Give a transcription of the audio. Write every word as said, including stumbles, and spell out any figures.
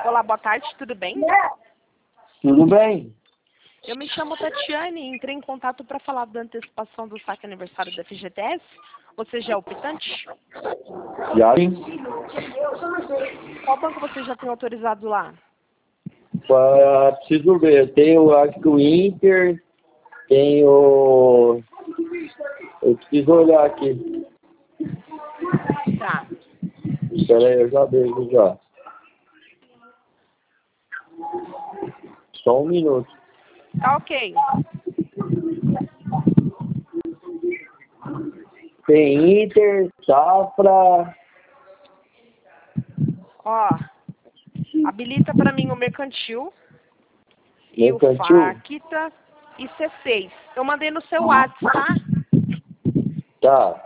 Olá, boa tarde, tudo bem? Tudo bem? Eu me chamo Tatiane e entrei em contato para falar da antecipação do saque aniversário da F G T S. Você já é optante? Já sim. Qual banco você já tem autorizado lá? Ah, preciso ver. Eu tenho, acho que o Inter, tenho... Eu preciso olhar aqui. Tá. Espera aí, eu já vejo já. Só um minuto. Tá ok. Tem Inter, Safra... Ó, habilita para mim o mercantil, e o Mercantil? Facta e C seis. Eu mandei no seu WhatsApp, tá? Tá.